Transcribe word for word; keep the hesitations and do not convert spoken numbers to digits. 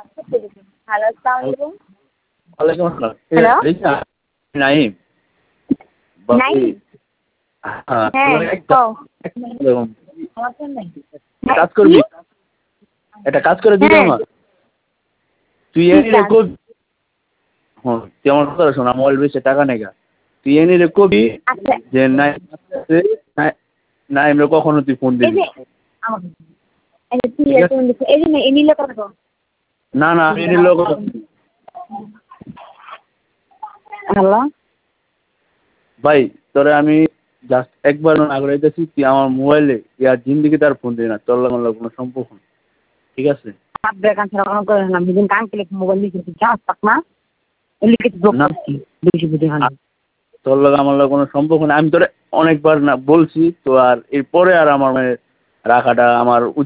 Hello, আসসালামু আলাইকুম। ওয়ালাইকুম আসসালাম। হ্যালো। নাইম। নাইম? হ্যাঁ, হ্যাঁ, কও। কাজ করবি? একটা কাজ করে দিবি হ্যাঁ। আমার? তুই কি এনে কাজ? কবি হ্যাঁ, তুই আমার কথা শোন, মোবাইল বেচে টাকা নেগা। তুই এনে কবি আচ্ছা। যে নাইম নাইমরে কখনো তুই ফোন এই দিবি যে না। এই যে তুই ঠিক আছে? এখন এই যে এই নিলে কত? না, না, আমি এনে লোক হ্যালো। ভাই তোরে আমি জাস্ট একবার না করে দিতেছি, তুই আমার মোবাইলে ইয়ার জিন্দিগিতে আর ফোন দিবি না। তোর লগে আমার কোনো সম্পর্ক নেই। ঠিক আছে? আপডেট কাঞ্চন কোনো করে না। বিদিন কাঙ্কিলে মোবাইল লিখে চাস পাক না। লিখে ব্লক না, করছি। বেশি বুঝি না। তোর লগে আমার লগে কোনো সম্পর্ক নেই। আমি তোরে অনেকবার না বলছি তো, আর এরপরে আর আমার মানে রাখাটা আমার